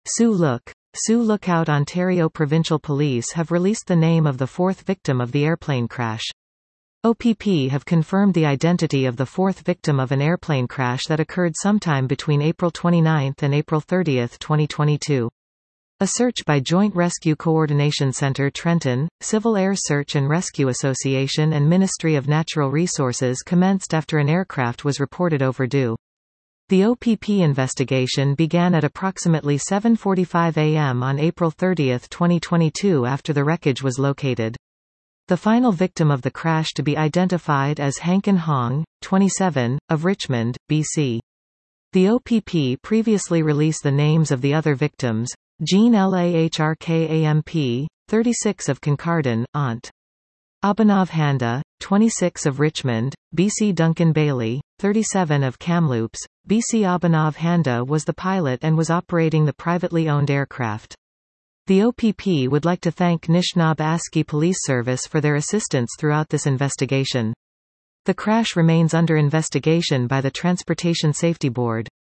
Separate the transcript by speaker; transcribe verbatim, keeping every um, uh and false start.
Speaker 1: Sioux Look. Sioux Lookout Ontario Provincial Police have released the name of the fourth victim of the airplane crash. O P P have confirmed the identity of the fourth victim of an airplane crash that occurred sometime between April twenty-ninth and April thirtieth twenty twenty-two. A search by Joint Rescue Coordination Centre Trenton, Civil Air Search and Rescue Association and Ministry of Natural Resources commenced after an aircraft was reported overdue. The O P P investigation began at approximately seven forty-five a m on April thirtieth twenty twenty-two after the wreckage was located. The final victim of the crash to be identified as Hankin Hong, twenty-seven, of Richmond, B C. The O P P previously released the names of the other victims: Jean Lahrkamp, thirty-six, of Kincardine, Ont. Abhinav Handa, twenty-six, of Richmond, B C. Duncan Bailey, thirty-seven, of Kamloops, B C. Abhinav Handa was the pilot and was operating the privately owned aircraft. The O P P would like to thank Nishnawbe-Aski Police Service for their assistance throughout this investigation. The crash remains under investigation by the Transportation Safety Board.